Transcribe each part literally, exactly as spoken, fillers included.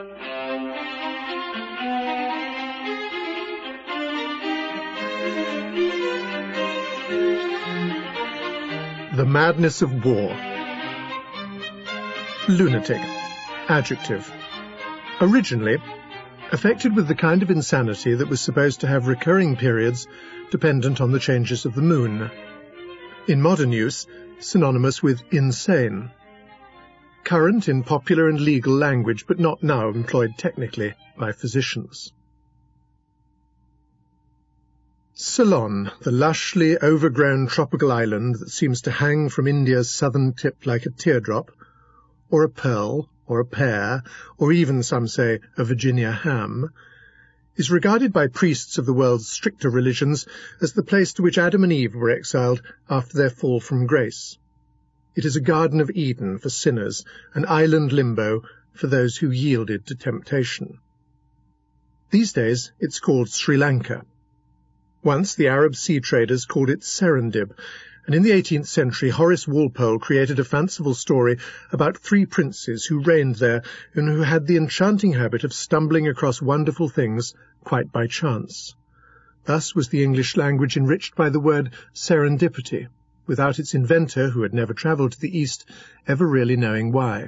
The madness of war. Lunatic. Adjective. Originally, affected with the kind of insanity that was supposed to have recurring periods dependent on the changes of the moon. In modern use, synonymous with insane. Current in popular and legal language, but not now employed technically by physicians. Ceylon, the lushly overgrown tropical island that seems to hang from India's southern tip like a teardrop, or a pearl, or a pear, or even, some say, a Virginia ham, is regarded by priests of the world's stricter religions as the place to which Adam and Eve were exiled after their fall from grace. It is a Garden of Eden for sinners, an island limbo for those who yielded to temptation. These days it's called Sri Lanka. Once the Arab sea traders called it Serendib, and in the eighteenth century Horace Walpole created a fanciful story about three princes who reigned there and who had the enchanting habit of stumbling across wonderful things quite by chance. Thus was the English language enriched by the word serendipity, without its inventor, who had never travelled to the East, ever really knowing why.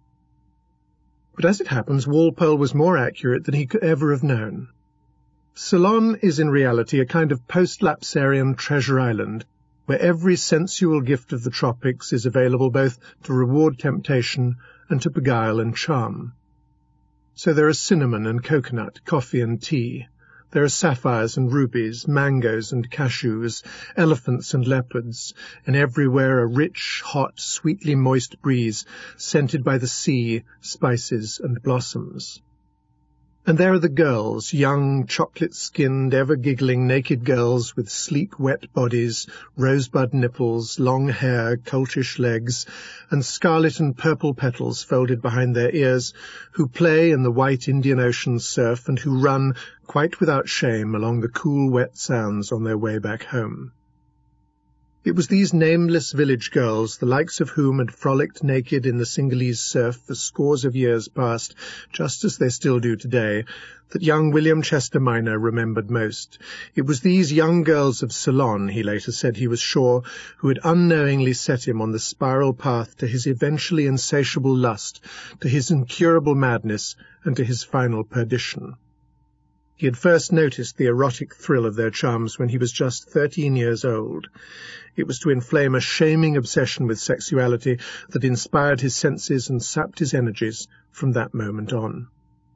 But as it happens, Walpole was more accurate than he could ever have known. Ceylon is in reality a kind of post-lapsarian treasure island, where every sensual gift of the tropics is available both to reward temptation and to beguile and charm. So there are cinnamon and coconut, coffee and tea. There are sapphires and rubies, mangoes and cashews, elephants and leopards, and everywhere a rich, hot, sweetly moist breeze, scented by the sea, spices and blossoms. And there are the girls, young, chocolate-skinned, ever-giggling naked girls with sleek, wet bodies, rosebud nipples, long hair, coltish legs, and scarlet and purple petals folded behind their ears, who play in the white Indian Ocean surf and who run, quite without shame, along the cool, wet sands on their way back home. It was these nameless village girls, the likes of whom had frolicked naked in the Singhalese surf for scores of years past, just as they still do today, that young William Chester Minor remembered most. It was these young girls of Ceylon, he later said he was sure, who had unknowingly set him on the spiral path to his eventually insatiable lust, to his incurable madness, and to his final perdition. He had first noticed the erotic thrill of their charms when he was just thirteen years old. It was to inflame a shaming obsession with sexuality that inspired his senses and sapped his energies from that moment on.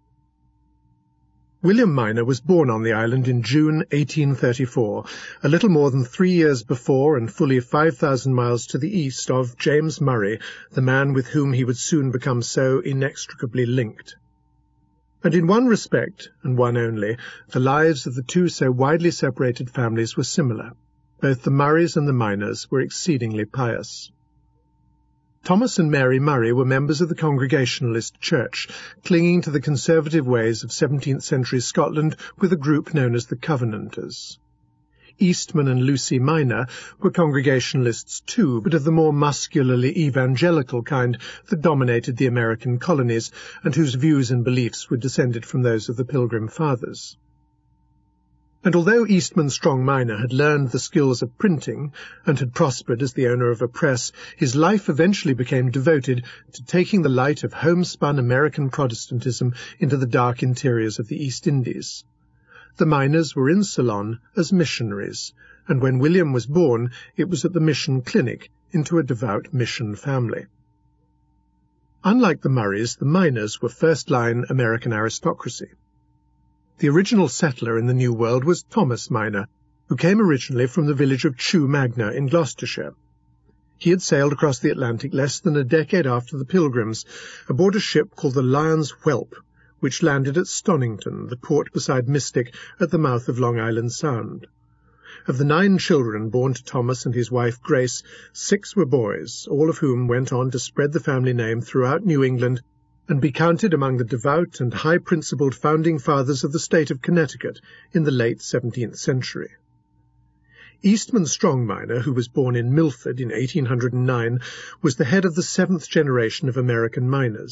William Minor was born on the island in June eighteen thirty-four, a little more than three years before and fully five thousand miles to the east of James Murray, the man with whom he would soon become so inextricably linked. And in one respect, and one only, the lives of the two so widely separated families were similar. Both the Murrays and the Minors were exceedingly pious. Thomas and Mary Murray were members of the Congregationalist Church, clinging to the conservative ways of seventeenth century Scotland with a group known as the Covenanters. Eastman and Lucy Minor were Congregationalists too, but of the more muscularly evangelical kind that dominated the American colonies, and whose views and beliefs were descended from those of the Pilgrim Fathers. And although Eastman Strong Minor had learned the skills of printing, and had prospered as the owner of a press, his life eventually became devoted to taking the light of homespun American Protestantism into the dark interiors of the East Indies. The Minors were in Ceylon as missionaries, and when William was born, it was at the mission clinic into a devout mission family. Unlike the Murrays, the Minors were first-line American aristocracy. The original settler in the New World was Thomas Minor, who came originally from the village of Chew Magna in Gloucestershire. He had sailed across the Atlantic less than a decade after the Pilgrims, aboard a ship called the Lion's Whelp, which landed at Stonington, the port beside Mystic at the mouth of Long Island Sound. Of the nine children born to Thomas and his wife Grace, six were boys, all of whom went on to spread the family name throughout New England and be counted among the devout and high-principled founding fathers of the state of Connecticut in the late seventeenth century. Eastman Strong Minor, who was born in Milford in eighteen hundred nine, was the head of the seventh generation of American miners,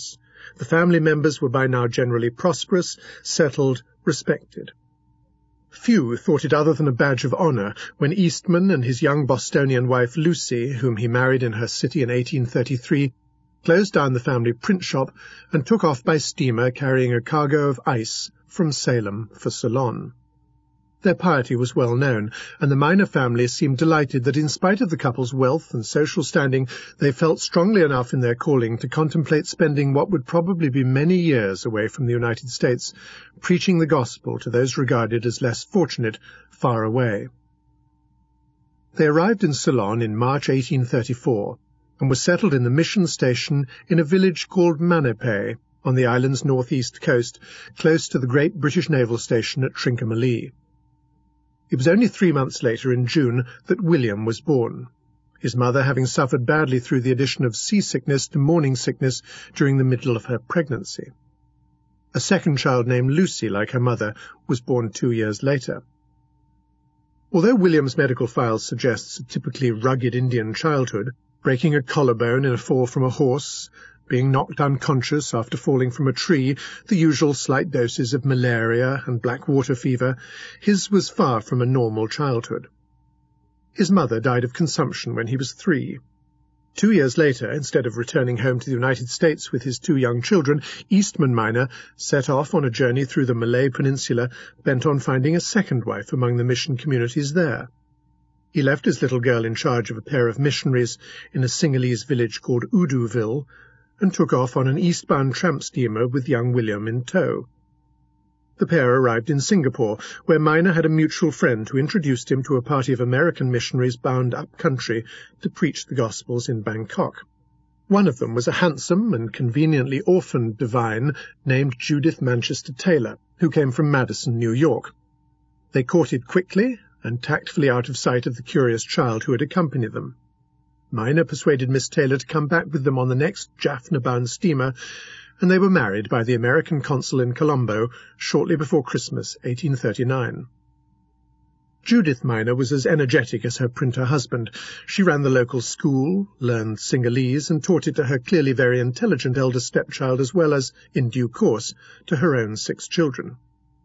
The family members were by now generally prosperous, settled, respected. Few thought it other than a badge of honour when Eastman and his young Bostonian wife Lucy, whom he married in her city in eighteen thirty-three, closed down the family print shop and took off by steamer carrying a cargo of ice from Salem for Ceylon. Their piety was well known, and the Minor family seemed delighted that in spite of the couple's wealth and social standing, they felt strongly enough in their calling to contemplate spending what would probably be many years away from the United States, preaching the gospel to those regarded as less fortunate far away. They arrived in Ceylon in March eighteen thirty-four, and were settled in the mission station in a village called Manapay, on the island's northeast coast, close to the great British naval station at Trincomalee. It was only three months later, in June, that William was born, his mother having suffered badly through the addition of seasickness to morning sickness during the middle of her pregnancy. A second child named Lucy, like her mother, was born two years later. Although William's medical file suggests a typically rugged Indian childhood, breaking a collarbone in a fall from a horse, being knocked unconscious after falling from a tree, the usual slight doses of malaria and black water fever, his was far from a normal childhood. His mother died of consumption when he was three. Two years later, instead of returning home to the United States with his two young children, Eastman Minor set off on a journey through the Malay Peninsula, bent on finding a second wife among the mission communities there. He left his little girl in charge of a pair of missionaries in a Sinhalese village called Uduville, and took off on an eastbound tramp steamer with young William in tow. The pair arrived in Singapore, where Minor had a mutual friend who introduced him to a party of American missionaries bound up country to preach the Gospels in Bangkok. One of them was a handsome and conveniently orphaned divine named Judith Manchester Taylor, who came from Madison, New York. They courted quickly and tactfully out of sight of the curious child who had accompanied them. Minor persuaded Miss Taylor to come back with them on the next Jaffna-bound steamer, and they were married by the American consul in Colombo shortly before Christmas, eighteen thirty-nine. Judith Minor was as energetic as her printer husband. She ran the local school, learned Sinhalese, and taught it to her clearly very intelligent elder stepchild as well as, in due course, to her own six children.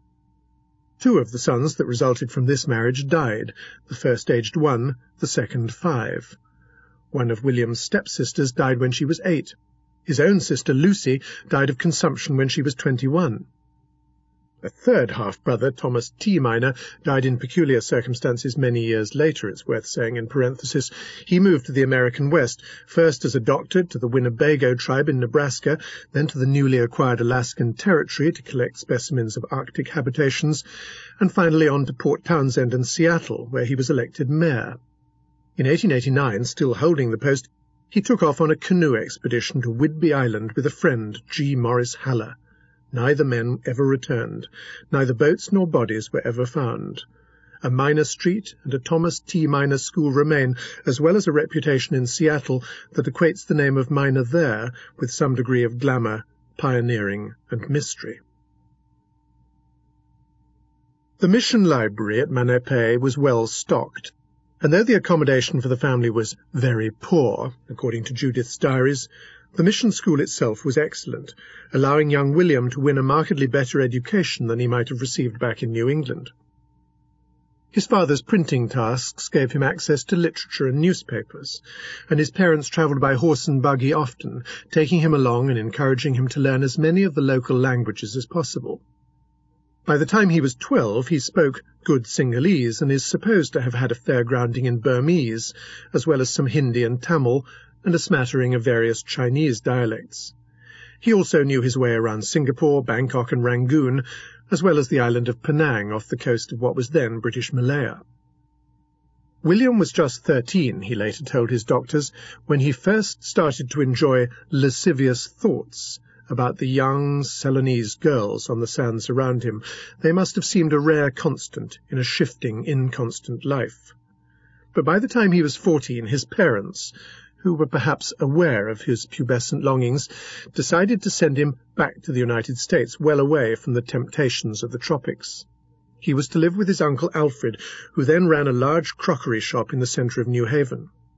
Two of the sons that resulted from this marriage died, the first aged one, the second five. One of William's stepsisters died when she was eight. His own sister, Lucy, died of consumption when she was twenty-one. A third half-brother, Thomas T. Minor, died in peculiar circumstances many years later, it's worth saying in parenthesis. He moved to the American West, first as a doctor to the Winnebago tribe in Nebraska, then to the newly acquired Alaskan Territory to collect specimens of Arctic habitations, and finally on to Port Townsend and Seattle, where he was elected mayor. In eighteen eighty-nine, still holding the post, he took off on a canoe expedition to Whidbey Island with a friend, G. Morris Haller. Neither men ever returned. Neither boats nor bodies were ever found. A Minor Street and a Thomas T. Minor School remain, as well as a reputation in Seattle that equates the name of Minor there with some degree of glamour, pioneering, and mystery. The mission library at Manapay was well stocked, and though the accommodation for the family was very poor, according to Judith's diaries, the mission school itself was excellent, allowing young William to win a markedly better education than he might have received back in New England. His father's printing tasks gave him access to literature and newspapers, and his parents travelled by horse and buggy often, taking him along and encouraging him to learn as many of the local languages as possible. By the time he was twelve, he spoke good Sinhalese and is supposed to have had a fair grounding in Burmese, as well as some Hindi and Tamil, and a smattering of various Chinese dialects. He also knew his way around Singapore, Bangkok and Rangoon, as well as the island of Penang off the coast of what was then British Malaya. William was just thirteen, he later told his doctors, when he first started to enjoy lascivious thoughts about the young Ceylonese girls on the sands around him. They must have seemed a rare constant in a shifting, inconstant life. But by the time he was fourteen, his parents, who were perhaps aware of his pubescent longings, decided to send him back to the United States, well away from the temptations of the tropics. He was to live with his uncle Alfred, who then ran a large crockery shop in the centre of New Haven.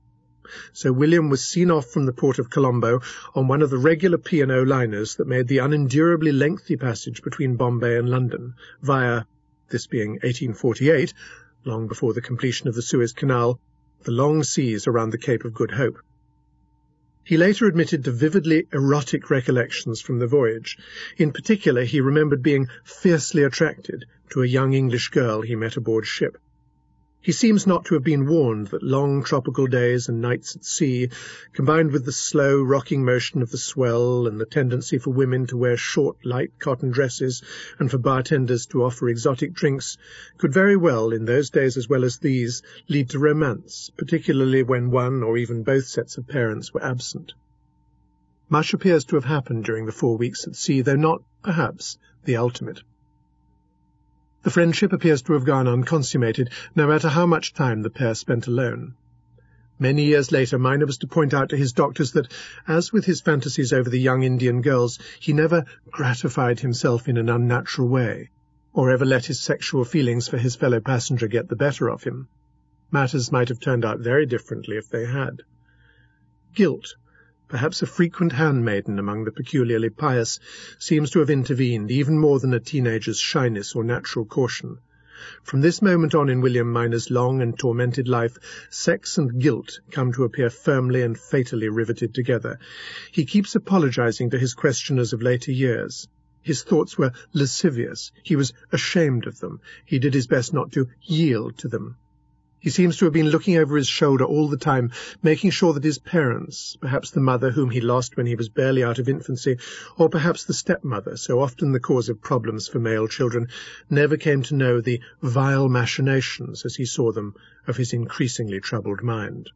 so William was seen off from the port of Colombo on one of the regular P and O liners that made the unendurably lengthy passage between Bombay and London, via, this being eighteen forty-eight, long before the completion of the Suez Canal, the long seas around the Cape of Good Hope. He later admitted to vividly erotic recollections from the voyage. In particular, he remembered being fiercely attracted to a young English girl he met aboard ship. He seems not to have been warned that long tropical days and nights at sea, combined with the slow rocking motion of the swell and the tendency for women to wear short, light cotton dresses and for bartenders to offer exotic drinks, could very well, in those days as well as these, lead to romance, particularly when one or even both sets of parents were absent. Much appears to have happened during the four weeks at sea, though not, perhaps, the ultimate. The friendship appears to have gone unconsummated, no matter how much time the pair spent alone. Many years later, Miner was to point out to his doctors that, as with his fantasies over the young Indian girls, he never gratified himself in an unnatural way, or ever let his sexual feelings for his fellow passenger get the better of him. Matters might have turned out very differently if they had. Guilt, perhaps a frequent handmaiden among the peculiarly pious, seems to have intervened even more than a teenager's shyness or natural caution. From this moment on in William Miner's long and tormented life, sex and guilt come to appear firmly and fatally riveted together. He keeps apologizing to his questioners of later years. His thoughts were lascivious. He was ashamed of them. He did his best not to yield to them. He seems to have been looking over his shoulder all the time, making sure that his parents, perhaps the mother whom he lost when he was barely out of infancy, or perhaps the stepmother, so often the cause of problems for male children, never came to know the vile machinations, as he saw them, of his increasingly troubled mind.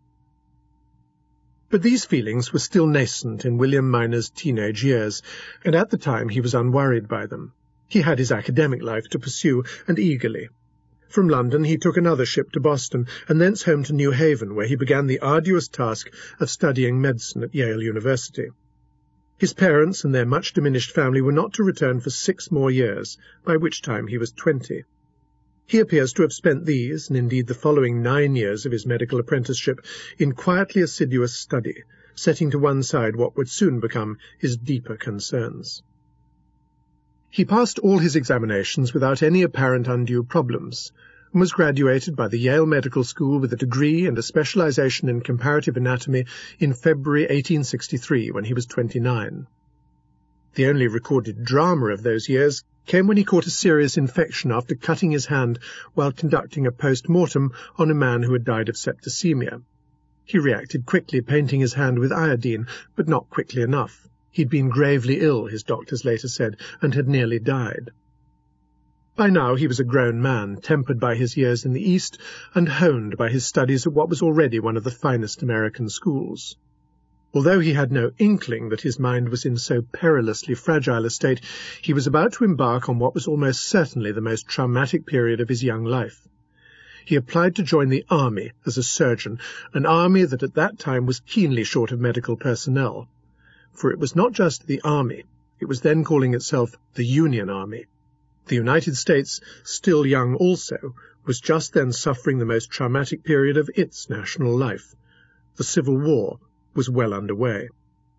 But these feelings were still nascent in William Miner's teenage years, and at the time he was unworried by them. He had his academic life to pursue, and eagerly. From London he took another ship to Boston, and thence home to New Haven, where he began the arduous task of studying medicine at Yale University. His parents and their much-diminished family were not to return for six more years, by which time he was twenty. He appears to have spent these, and indeed the following nine years of his medical apprenticeship, in quietly assiduous study, setting to one side what would soon become his deeper concerns. He passed all his examinations without any apparent undue problems, and was graduated by the Yale Medical School with a degree and a specialization in comparative anatomy in February eighteen sixty-three, when he was twenty-nine. The only recorded drama of those years came when he caught a serious infection after cutting his hand while conducting a post-mortem on a man who had died of septicemia. He reacted quickly, painting his hand with iodine, but not quickly enough. He'd been gravely ill, his doctors later said, and had nearly died. By now he was a grown man, tempered by his years in the East and honed by his studies at what was already one of the finest American schools. Although he had no inkling that his mind was in so perilously fragile a state, he was about to embark on what was almost certainly the most traumatic period of his young life. He applied to join the army as a surgeon, an army that at that time was keenly short of medical personnel. For it was not just the Army, it was then calling itself the Union Army. The United States, still young also, was just then suffering the most traumatic period of its national life. The Civil War was well underway.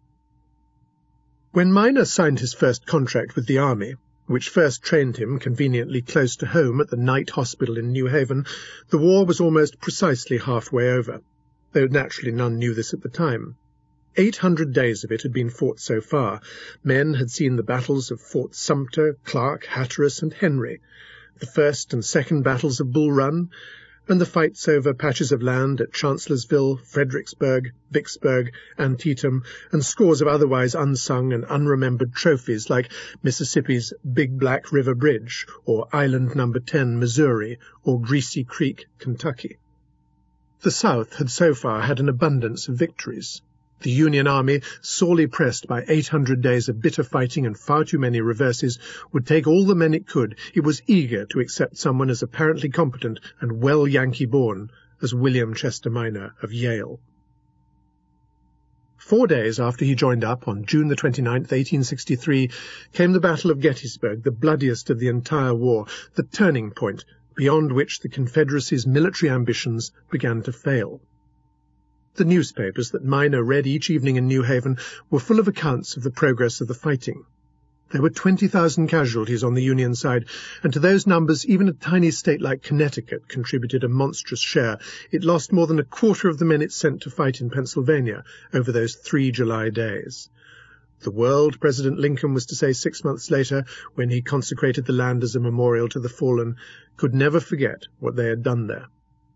When Miner signed his first contract with the Army, which first trained him conveniently close to home at the Night Hospital in New Haven, the war was almost precisely halfway over, though naturally none knew this at the time. Eight hundred days of it had been fought so far. Men had seen the battles of Fort Sumter, Clark, Hatteras, and Henry, the first and second battles of Bull Run, and the fights over patches of land at Chancellorsville, Fredericksburg, Vicksburg, Antietam, and scores of otherwise unsung and unremembered trophies like Mississippi's Big Black River Bridge, or Island Number ten, Missouri, or Greasy Creek, Kentucky. The South had so far had an abundance of victories. The Union Army, sorely pressed by eight hundred days of bitter fighting and far too many reverses, would take all the men it could. It was eager to accept someone as apparently competent and well Yankee-born as William Chester Miner of Yale. Four days after he joined up, on June the twenty-ninth, eighteen sixty-three, came the Battle of Gettysburg, the bloodiest of the entire war, the turning point beyond which the Confederacy's military ambitions began to fail. The newspapers that Minor read each evening in New Haven were full of accounts of the progress of the fighting. There were twenty thousand casualties on the Union side, and to those numbers even a tiny state like Connecticut contributed a monstrous share. It lost more than a quarter of the men it sent to fight in Pennsylvania over those three July days. The world, President Lincoln was to say six months later, when he consecrated the land as a memorial to the fallen, could never forget what they had done there.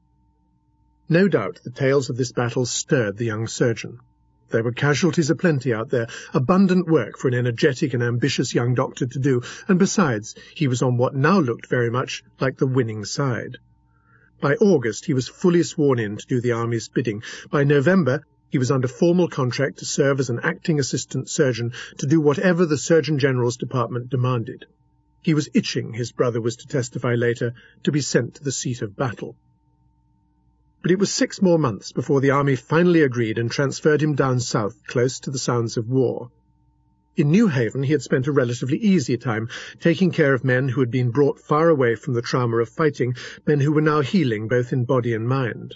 No doubt the tales of this battle stirred the young surgeon. There were casualties aplenty out there, abundant work for an energetic and ambitious young doctor to do, and besides, he was on what now looked very much like the winning side. By August he was fully sworn in to do the Army's bidding. By November he was under formal contract to serve as an acting assistant surgeon to do whatever the Surgeon General's department demanded. He was itching, his brother was to testify later, to be sent to the seat of battle. But it was six more months before the Army finally agreed and transferred him down south, close to the sounds of war. In New Haven he had spent a relatively easy time, taking care of men who had been brought far away from the trauma of fighting, men who were now healing both in body and mind.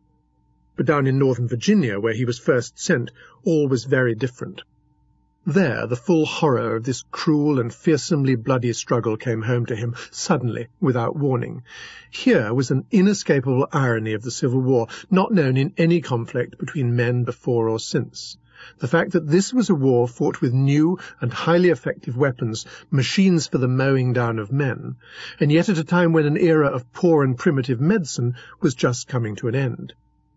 But down in Northern Virginia, where he was first sent, all was very different. There the full horror of this cruel and fearsomely bloody struggle came home to him, suddenly, without warning. Here was an inescapable irony of the Civil War, not known in any conflict between men before or since. The fact that this was a war fought with new and highly effective weapons, machines for the mowing down of men, and yet at a time when an era of poor and primitive medicine was just coming to an end.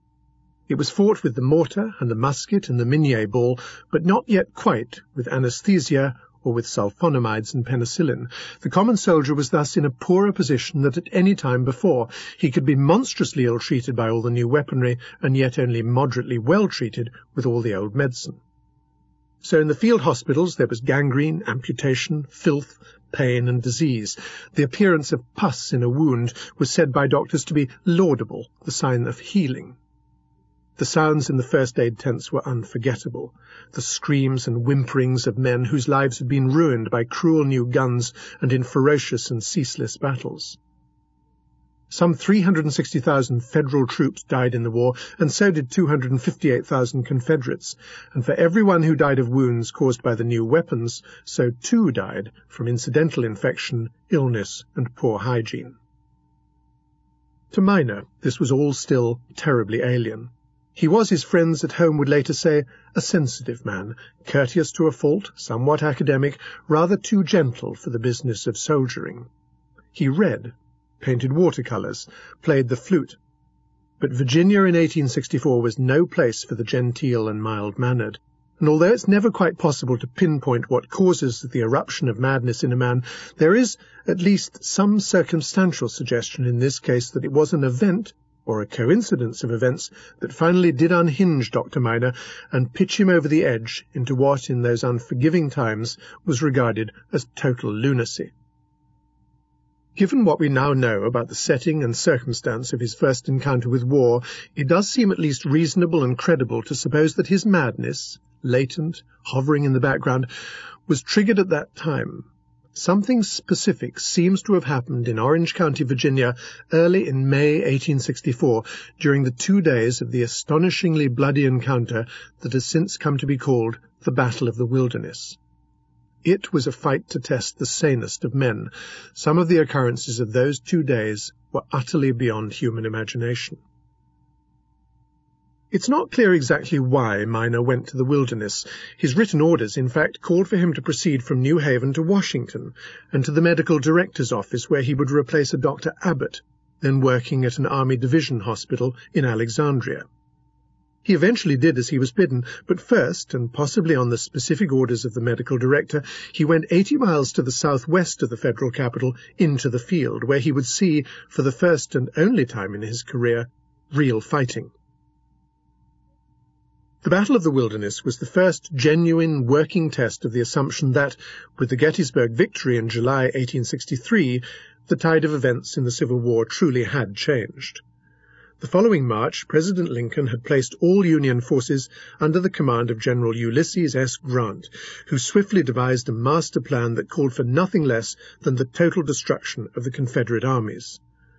It was fought with the mortar and the musket and the Minié ball, but not yet quite with anesthesia or with sulfonamides and penicillin. The common soldier was thus in a poorer position than at any time before. He could be monstrously ill-treated by all the new weaponry, and yet only moderately well-treated with all the old medicine. So in the field hospitals there was gangrene, amputation, filth, pain and disease. The appearance of pus in a wound was said by doctors to be laudable, the sign of healing. The sounds in the first aid tents were unforgettable, the screams and whimperings of men whose lives had been ruined by cruel new guns and in ferocious and ceaseless battles. Some three hundred sixty thousand Federal troops died in the war, and so did two hundred fifty-eight thousand Confederates, and for everyone who died of wounds caused by the new weapons, so too died from incidental infection, illness, and poor hygiene. To Minor, this was all still terribly alien. He was, his friends at home would later say, a sensitive man, courteous to a fault, somewhat academic, rather too gentle for the business of soldiering. He read, painted watercolours, played the flute. But Virginia in eighteen sixty-four was no place for the genteel and mild-mannered, and although it's never quite possible to pinpoint what causes the eruption of madness in a man, there is at least some circumstantial suggestion in this case that it was an event, or a coincidence of events, that finally did unhinge Doctor Minor and pitch him over the edge into what, in those unforgiving times, was regarded as total lunacy. Given what we now know about the setting and circumstance of his first encounter with war, it does seem at least reasonable and credible to suppose that his madness, latent, hovering in the background, was triggered at that time. Something specific seems to have happened in Orange County, Virginia, early in May eighteen sixty-four, during the two days of the astonishingly bloody encounter that has since come to be called the Battle of the Wilderness. It was a fight to test the sanest of men. Some of the occurrences of those two days were utterly beyond human imagination. It's not clear exactly why Minor went to the Wilderness. His written orders, in fact, called for him to proceed from New Haven to Washington, and to the medical director's office, where he would replace a Doctor Abbott, then working at an Army Division hospital in Alexandria. He eventually did as he was bidden, but first, and possibly on the specific orders of the medical director, he went eighty miles to the southwest of the federal capital into the field, where he would see, for the first and only time in his career, real fighting. The Battle of the Wilderness was the first genuine working test of the assumption that, with the Gettysburg victory in July eighteen sixty-three, the tide of events in the Civil War truly had changed. The following March, President Lincoln had placed all Union forces under the command of General Ulysses S. Grant, who swiftly devised a master plan that called for nothing less than the total destruction of the Confederate armies.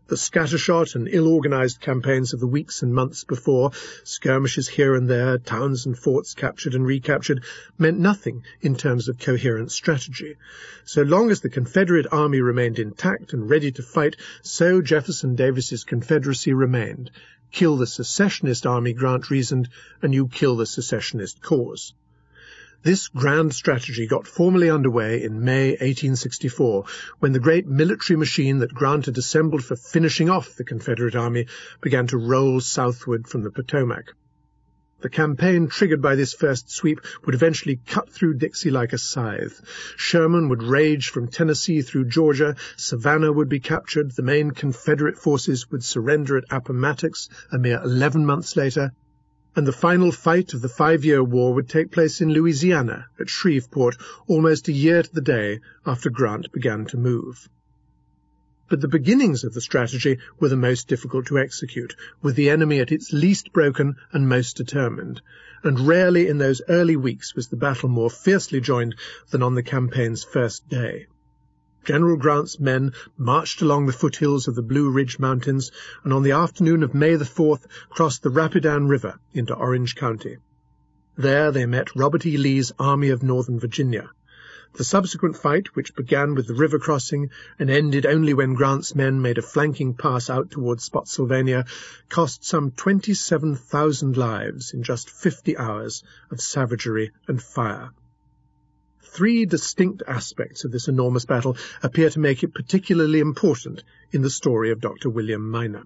The scattershot and ill-organised campaigns of the weeks and months before, skirmishes here and there, towns and forts captured and recaptured, meant nothing in terms of coherent strategy. So long as the Confederate army remained intact and ready to fight, so Jefferson Davis's Confederacy remained. Kill the secessionist army, Grant reasoned, and you kill the secessionist cause. This grand strategy got formally underway in May eighteen sixty-four, when the great military machine that Grant had assembled for finishing off the Confederate army began to roll southward from the Potomac. The campaign triggered by this first sweep would eventually cut through Dixie like a scythe. Sherman would rage from Tennessee through Georgia, Savannah would be captured, the main Confederate forces would surrender at Appomattox a mere eleven months later, and the final fight of the five-year war would take place in Louisiana, at Shreveport, almost a year to the day after Grant began to move. But the beginnings of the strategy were the most difficult to execute, with the enemy at its least broken and most determined, and rarely in those early weeks was the battle more fiercely joined than on the campaign's first day. General Grant's men marched along the foothills of the Blue Ridge Mountains, and on the afternoon of May the fourth crossed the Rapidan River into Orange County. There they met Robert E. Lee's Army of Northern Virginia. The subsequent fight, which began with the river crossing and ended only when Grant's men made a flanking pass out towards Spotsylvania, cost some twenty-seven thousand lives in just fifty hours of savagery and fire. Three distinct aspects of this enormous battle appear to make it particularly important in the story of Doctor William Minor.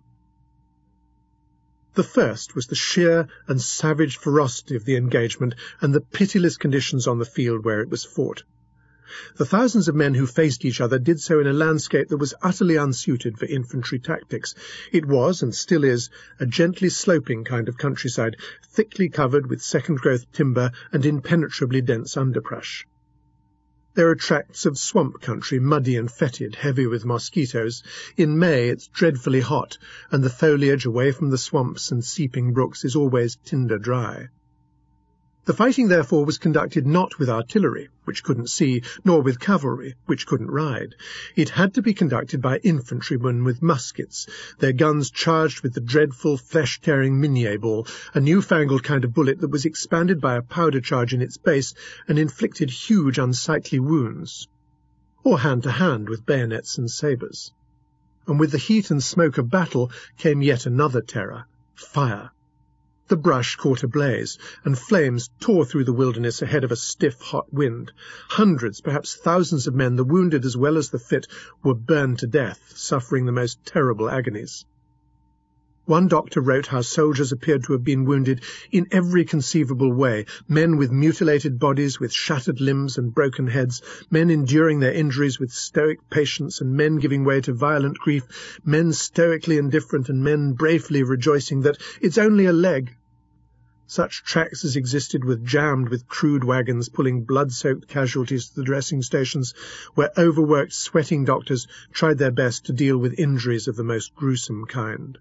The first was the sheer and savage ferocity of the engagement and the pitiless conditions on the field where it was fought. The thousands of men who faced each other did so in a landscape that was utterly unsuited for infantry tactics. It was, and still is, a gently sloping kind of countryside, thickly covered with second-growth timber and impenetrably dense underbrush. There are tracts of swamp country, muddy and fetid, heavy with mosquitoes. In May it's dreadfully hot, and the foliage away from the swamps and seeping brooks is always tinder dry. The fighting, therefore, was conducted not with artillery, which couldn't see, nor with cavalry, which couldn't ride. It had to be conducted by infantrymen with muskets, their guns charged with the dreadful, flesh-tearing Minié ball, a newfangled kind of bullet that was expanded by a powder charge in its base and inflicted huge, unsightly wounds, or hand-to-hand with bayonets and sabres. And with the heat and smoke of battle came yet another terror, fire. The brush caught ablaze, and flames tore through the wilderness ahead of a stiff, hot wind. Hundreds, perhaps thousands of men, the wounded as well as the fit, were burned to death, suffering the most terrible agonies. One doctor wrote how soldiers appeared to have been wounded in every conceivable way, men with mutilated bodies, with shattered limbs and broken heads, men enduring their injuries with stoic patience, and men giving way to violent grief, men stoically indifferent, and men bravely rejoicing that it's only a leg. Such tracks as existed were jammed with crude wagons pulling blood-soaked casualties to the dressing stations, where overworked, sweating doctors tried their best to deal with injuries of the most gruesome kind.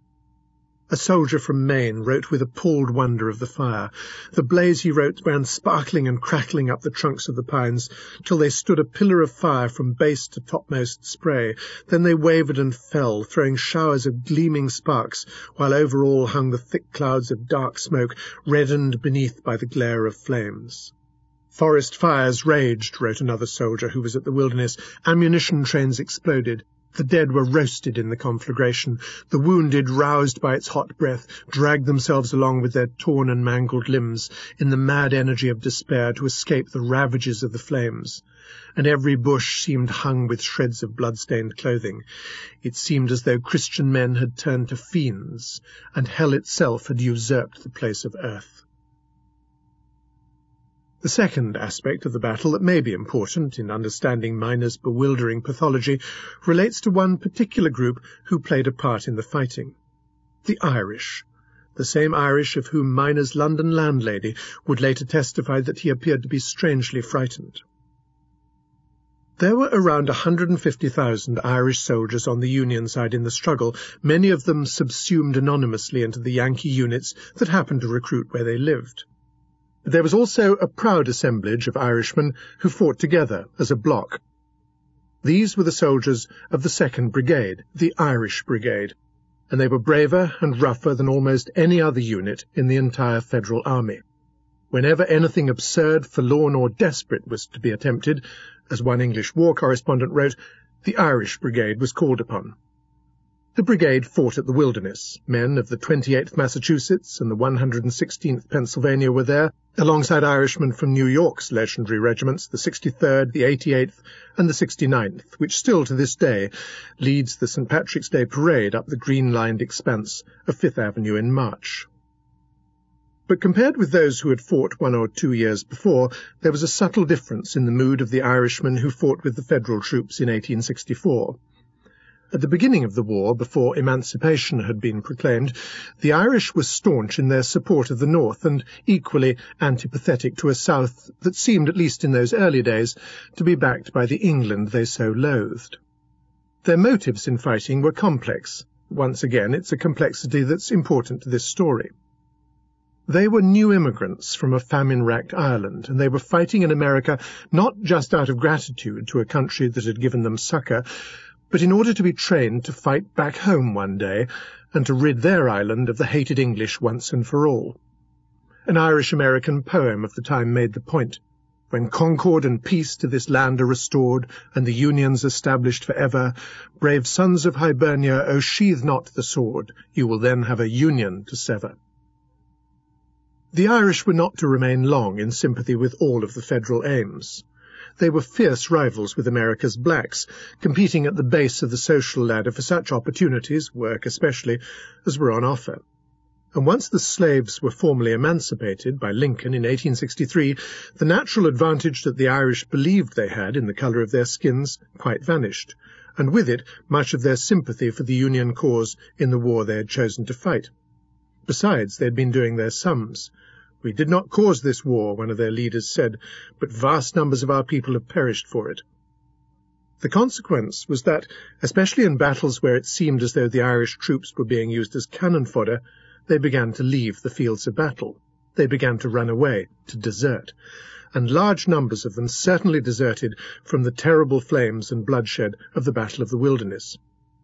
A soldier from Maine wrote with appalled wonder of the fire. The blaze, he wrote, ran sparkling and crackling up the trunks of the pines, till they stood a pillar of fire from base to topmost spray. Then they wavered and fell, throwing showers of gleaming sparks, while over all hung the thick clouds of dark smoke, reddened beneath by the glare of flames. Forest fires raged, wrote another soldier who was at the Wilderness. Ammunition trains exploded. The dead were roasted in the conflagration. The wounded, roused by its hot breath, dragged themselves along with their torn and mangled limbs in the mad energy of despair to escape the ravages of the flames. And every bush seemed hung with shreds of blood-stained clothing. It seemed as though Christian men had turned to fiends, and hell itself had usurped the place of earth. The second aspect of the battle that may be important in understanding Minor's bewildering pathology relates to one particular group who played a part in the fighting. The Irish. The same Irish of whom Minor's London landlady would later testify that he appeared to be strangely frightened. There were around one hundred fifty thousand Irish soldiers on the Union side in the struggle, many of them subsumed anonymously into the Yankee units that happened to recruit where they lived. There was also a proud assemblage of Irishmen who fought together as a bloc. These were the soldiers of the second Brigade, the Irish Brigade, and they were braver and rougher than almost any other unit in the entire Federal Army. Whenever anything absurd, forlorn, or desperate was to be attempted, as one English war correspondent wrote, the Irish Brigade was called upon. The brigade fought at the Wilderness. Men of the twenty-eighth Massachusetts and the one hundred sixteenth Pennsylvania were there, alongside Irishmen from New York's legendary regiments, the sixty-third, the eighty-eighth, and the sixty-ninth, which still to this day leads the Saint Patrick's Day parade up the green-lined expanse of Fifth Avenue in March. But compared with those who had fought one or two years before, there was a subtle difference in the mood of the Irishmen who fought with the Federal troops in eighteen sixty-four. At the beginning of the war, before emancipation had been proclaimed, the Irish were staunch in their support of the North and equally antipathetic to a South that seemed, at least in those early days, to be backed by the England they so loathed. Their motives in fighting were complex. Once again, it's a complexity that's important to this story. They were new immigrants from a famine-racked Ireland, and they were fighting in America not just out of gratitude to a country that had given them succour, but in order to be trained to fight back home one day and to rid their island of the hated English once and for all. An Irish-American poem of the time made the point. When concord and peace to this land are restored, and the Union's established for ever, brave sons of Hibernia, oh, sheathe not the sword, you will then have a Union to sever. The Irish were not to remain long in sympathy with all of the Federal aims. They were fierce rivals with America's blacks, competing at the base of the social ladder for such opportunities, work especially, as were on offer. And once the slaves were formally emancipated by Lincoln in eighteen sixty-three, the natural advantage that the Irish believed they had in the colour of their skins quite vanished, and with it much of their sympathy for the Union cause in the war they had chosen to fight. Besides, they had been doing their sums. We did not cause this war, one of their leaders said, but vast numbers of our people have perished for it. The consequence was that, especially in battles where it seemed as though the Irish troops were being used as cannon fodder, they began to leave the fields of battle. They began to run away, to desert, and large numbers of them certainly deserted from the terrible flames and bloodshed of the Battle of the Wilderness.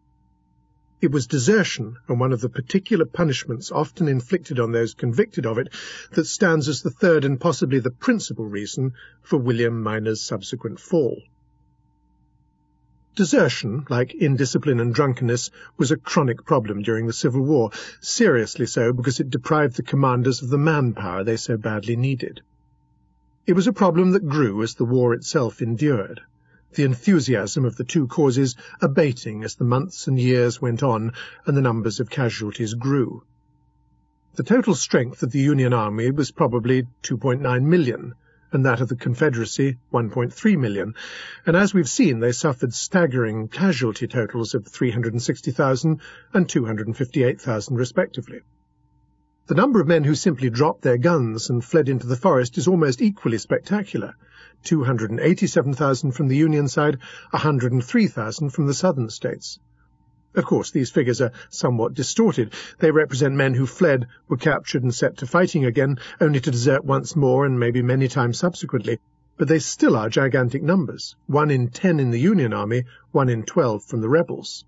It was desertion, and one of the particular punishments often inflicted on those convicted of it, that stands as the third and possibly the principal reason for William Minor's subsequent fall. Desertion, like indiscipline and drunkenness, was a chronic problem during the Civil War, seriously so because it deprived the commanders of the manpower they so badly needed. It was a problem that grew as the war itself endured, the enthusiasm of the two causes abating as the months and years went on and the numbers of casualties grew. The total strength of the Union Army was probably two point nine million, and that of the Confederacy one point three million, and as we've seen, they suffered staggering casualty totals of three hundred sixty thousand and two hundred fifty-eight thousand respectively. The number of men who simply dropped their guns and fled into the forest is almost equally spectacular. two hundred eighty-seven thousand from the Union side, one hundred three thousand from the southern states. Of course, these figures are somewhat distorted. They represent men who fled, were captured and set to fighting again, only to desert once more and maybe many times subsequently. But they still are gigantic numbers, one in ten in the Union Army, one in twelve from the rebels.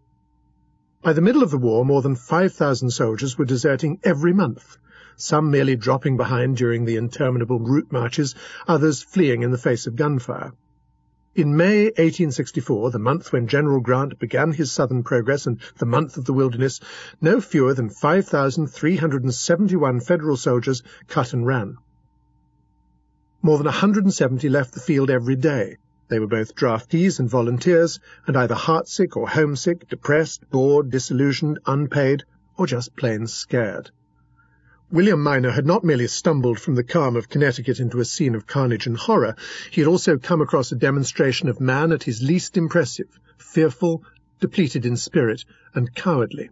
By the middle of the war, more than five thousand soldiers were deserting every month, some merely dropping behind during the interminable route marches, others fleeing in the face of gunfire. In May eighteen sixty-four, the month when General Grant began his southern progress and the month of the Wilderness, no fewer than five thousand three hundred seventy-one Federal soldiers cut and ran. More than one hundred seventy left the field every day. They were both draftees and volunteers, and either heartsick or homesick, depressed, bored, disillusioned, unpaid, or just plain scared. William Minor had not merely stumbled from the calm of Connecticut into a scene of carnage and horror, he had also come across a demonstration of man at his least impressive, fearful, depleted in spirit, and cowardly.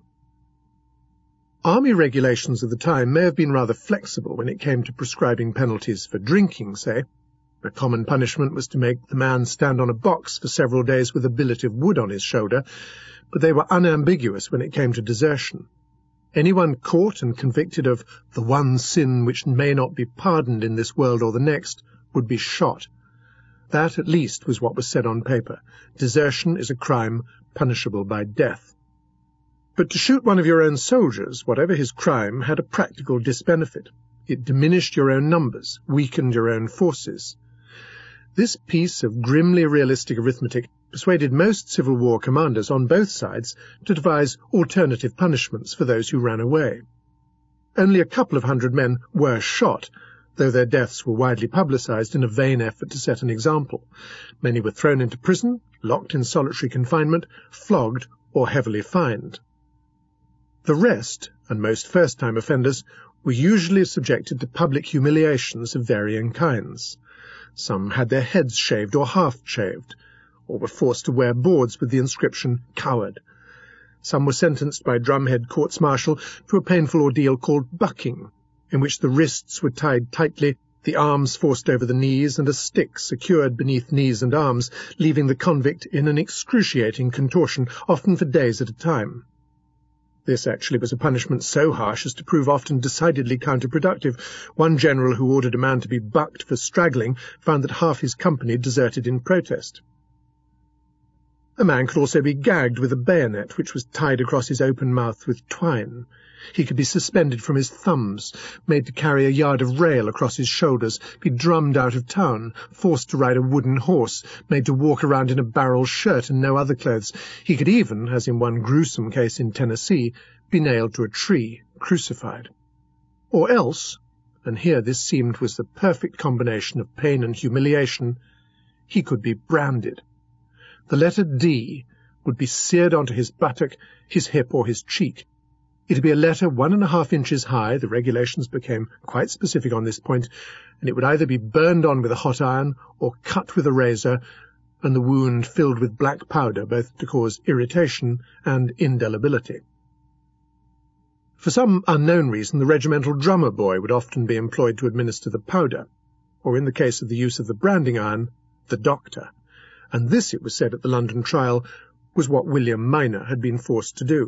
Army regulations of the time may have been rather flexible when it came to prescribing penalties for drinking, say. A common punishment was to make the man stand on a box for several days with a billet of wood on his shoulder, but they were unambiguous when it came to desertion. Anyone caught and convicted of the one sin which may not be pardoned in this world or the next would be shot. That, at least, was what was said on paper. Desertion is a crime punishable by death. But to shoot one of your own soldiers, whatever his crime, had a practical disbenefit. It diminished your own numbers, weakened your own forces. This piece of grimly realistic arithmetic persuaded most Civil War commanders on both sides to devise alternative punishments for those who ran away. Only a couple of hundred men were shot, though their deaths were widely publicized in a vain effort to set an example. Many were thrown into prison, locked in solitary confinement, flogged, or heavily fined. The rest, and most first-time offenders, were usually subjected to public humiliations of varying kinds. Some had their heads shaved or half-shaved, or were forced to wear boards with the inscription "Coward." Some were sentenced by drumhead courts-martial to a painful ordeal called bucking, in which the wrists were tied tightly, the arms forced over the knees, and a stick secured beneath knees and arms, leaving the convict in an excruciating contortion, often for days at a time. This actually was a punishment so harsh as to prove often decidedly counterproductive. One general who ordered a man to be bucked for straggling found that half his company deserted in protest. A man could also be gagged with a bayonet which was tied across his open mouth with twine. He could be suspended from his thumbs, made to carry a yard of rail across his shoulders, be drummed out of town, forced to ride a wooden horse, made to walk around in a barrel shirt and no other clothes. He could even, as in one gruesome case in Tennessee, be nailed to a tree, crucified. Or else, and here this seemed was the perfect combination of pain and humiliation, he could be branded. The letter D would be seared onto his buttock, his hip, or his cheek. It would be a letter one and a half inches high, the regulations became quite specific on this point, and it would either be burned on with a hot iron or cut with a razor, and the wound filled with black powder, both to cause irritation and indelibility. For some unknown reason, the regimental drummer boy would often be employed to administer the powder, or in the case of the use of the branding iron, the doctor. And this, it was said at the London trial, was what William Minor had been forced to do.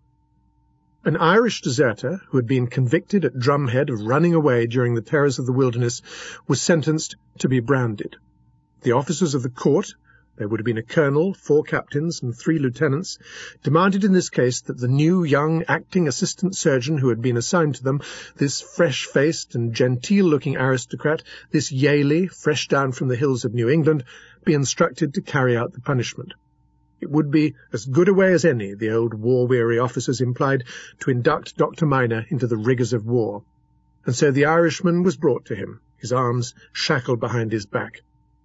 An Irish deserter who had been convicted at Drumhead of running away during the terrors of the wilderness was sentenced to be branded. The officers of the court, there would have been a colonel, four captains, and three lieutenants, demanded in this case that the new young acting assistant surgeon who had been assigned to them, this fresh-faced and genteel-looking aristocrat, this Yaley, fresh down from the hills of New England, be instructed to carry out the punishment. It would be as good a way as any, the old war-weary officers implied, to induct Doctor Minor into the rigours of war. And so the Irishman was brought to him, his arms shackled behind his back.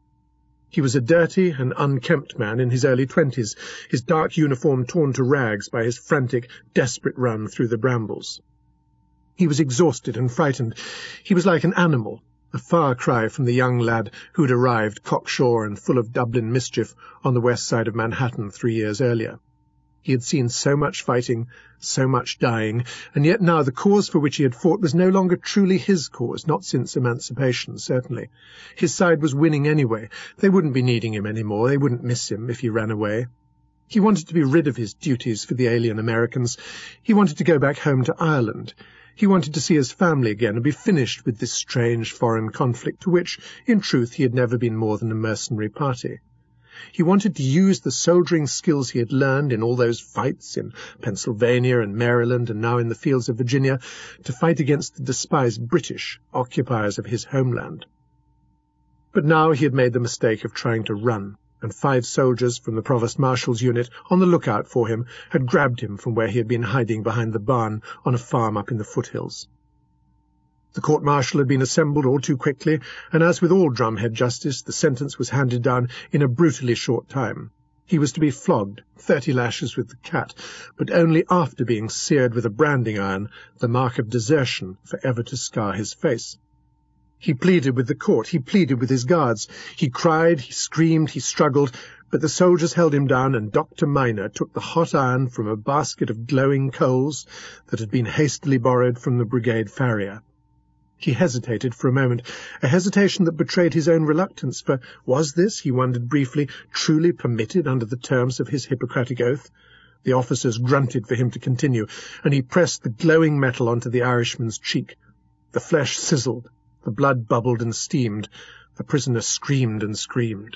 He was a dirty and unkempt man in his early twenties, his dark uniform torn to rags by his frantic, desperate run through the brambles. He was exhausted and frightened. He was like an animal, a far cry from the young lad who had arrived cocksure and full of Dublin mischief on the west side of Manhattan three years earlier. He had seen so much fighting, so much dying, and yet now the cause for which he had fought was no longer truly his cause, not since emancipation, certainly. His side was winning anyway. They wouldn't be needing him any more. They wouldn't miss him if he ran away. He wanted to be rid of his duties for the alien Americans. He wanted to go back home to Ireland. He wanted to see his family again and be finished with this strange foreign conflict to which, in truth, he had never been more than a mercenary party. He wanted to use the soldiering skills he had learned in all those fights in Pennsylvania and Maryland and now in the fields of Virginia to fight against the despised British occupiers of his homeland. But now he had made the mistake of trying to run, and five soldiers from the provost-marshal's unit on the lookout for him had grabbed him from where he had been hiding behind the barn on a farm up in the foothills. The court-martial had been assembled all too quickly, and as with all drumhead justice, the sentence was handed down in a brutally short time. He was to be flogged, thirty lashes with the cat, but only after being seared with a branding iron, the mark of desertion for ever to scar his face. He pleaded with the court, he pleaded with his guards, he cried, he screamed, he struggled, but the soldiers held him down, and Doctor Minor took the hot iron from a basket of glowing coals that had been hastily borrowed from the brigade farrier. He hesitated for a moment, a hesitation that betrayed his own reluctance, for was this, he wondered briefly, truly permitted under the terms of his Hippocratic oath? The officers grunted for him to continue, and he pressed the glowing metal onto the Irishman's cheek. The flesh sizzled, the blood bubbled and steamed, The prisoner screamed and screamed.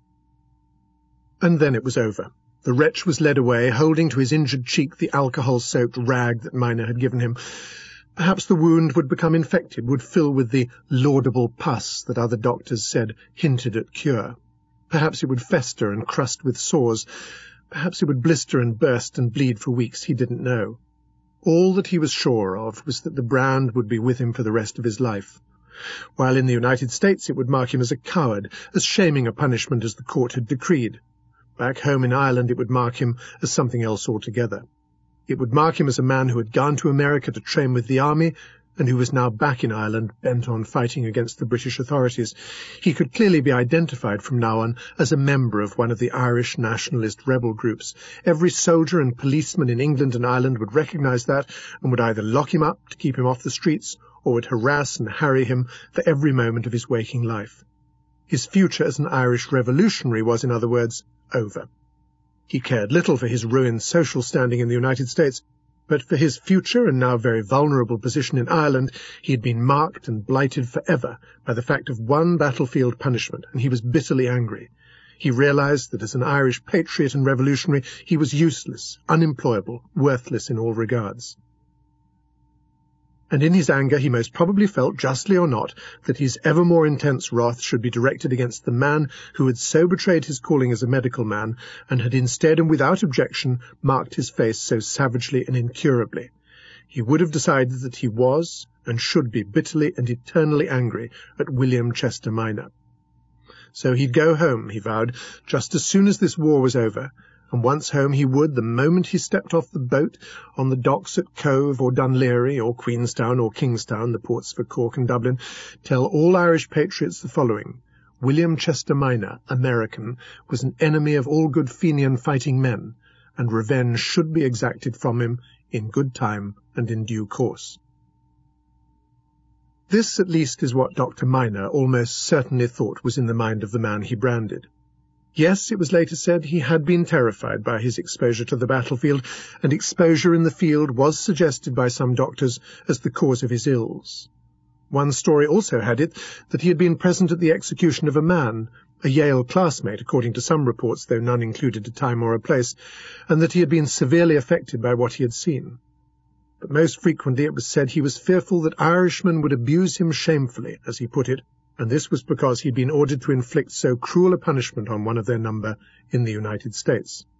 And then it was over. The wretch was led away, holding to his injured cheek the alcohol-soaked rag that Miner had given him. Perhaps the wound would become infected, would fill with the laudable pus that other doctors said hinted at cure. Perhaps it would fester and crust with sores. Perhaps it would blister and burst and bleed for weeks. He didn't know. All that he was sure of was that the brand would be with him for the rest of his life. While in the United States it would mark him as a coward, as shaming a punishment as the court had decreed. Back home in Ireland it would mark him as something else altogether. It would mark him as a man who had gone to America to train with the army, and who was now back in Ireland, bent on fighting against the British authorities. He could clearly be identified from now on as a member of one of the Irish nationalist rebel groups. Every soldier and policeman in England and Ireland would recognise that, and would either lock him up to keep him off the streets, or would harass and harry him for every moment of his waking life. His future as an Irish revolutionary was, in other words, over. He cared little for his ruined social standing in the United States, but for his future and now very vulnerable position in Ireland, he had been marked and blighted forever by the fact of one battlefield punishment, and he was bitterly angry. He realised that as an Irish patriot and revolutionary, he was useless, unemployable, worthless in all regards. And in his anger he most probably felt, justly or not, that his ever more intense wrath should be directed against the man who had so betrayed his calling as a medical man, and had instead and without objection marked his face so savagely and incurably. He would have decided that he was, and should be, bitterly and eternally angry at William Chester Miner. So he'd go home, he vowed, just as soon as this war was over, and once home he would, the moment he stepped off the boat on the docks at Cove or Dunleary or Queenstown or Kingstown, the ports for Cork and Dublin, tell all Irish patriots the following: William Chester Miner, American, was an enemy of all good Fenian fighting men, and revenge should be exacted from him in good time and in due course. This, at least, is what Doctor Miner almost certainly thought was in the mind of the man he branded. Yes, it was later said, he had been terrified by his exposure to the battlefield, and exposure in the field was suggested by some doctors as the cause of his ills. One story also had it that he had been present at the execution of a man, a Yale classmate, according to some reports, though none included a time or a place, and that he had been severely affected by what he had seen. But most frequently it was said he was fearful that Irishmen would abuse him shamefully, as he put it, and this was because he had been ordered to inflict so cruel a punishment on one of their number in the United States.